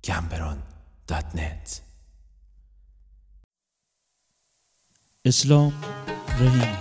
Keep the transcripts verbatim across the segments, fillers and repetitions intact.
گمبران دات نت. اسلام رحیمی.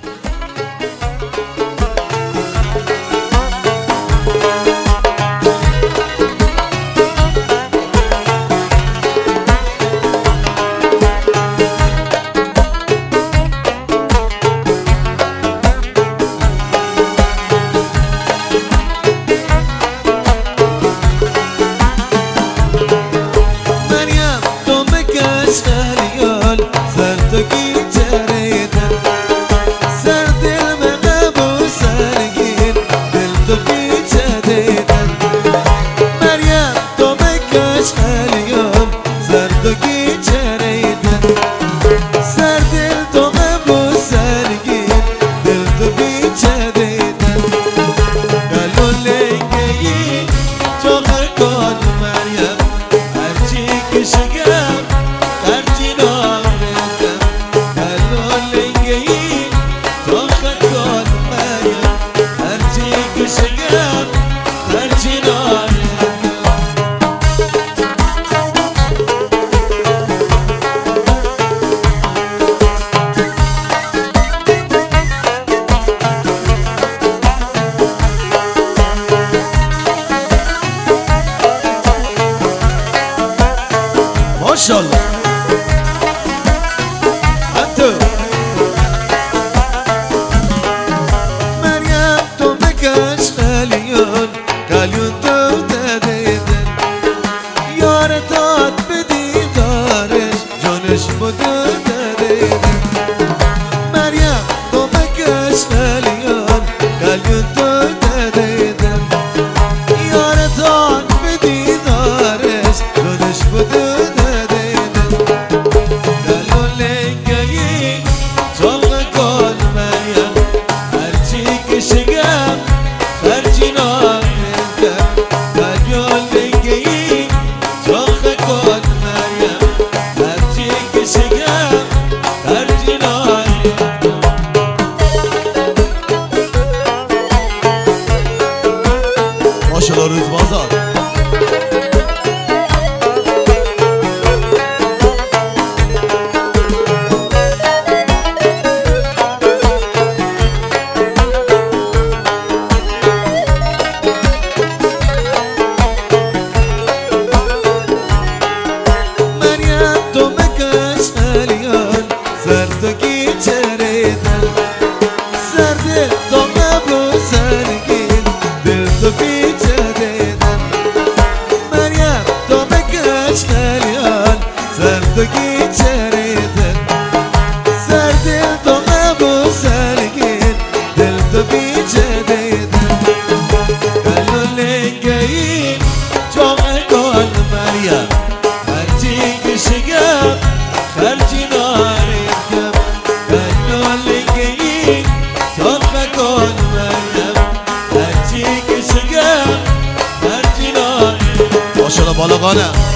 ماشاءالله انتو مریم تو بکش خلیون کلیون تو دادیدن یار داد بدی دارش جانش بودو دادیدن مریم تو بکش خلیون کلیون تو دادیدن یار داد بدی دارش جانش بودو ماشاءالله روز بازار مریم تو مکش خلیان زردگی چریدن زرد تو قبل سرگین دل تو پیچه دیدن مریم تو مکش خلیان زردگی چریدن زرد تو قبل سرگین دل تو پیچه دیدن گلو لنگین جامعه کن مریم هرچی کشگم خرجی ناریم گلو لنگین جامعه کن مریم هرچی کشگم خرجی ناریم. ماشاءالله بالغانه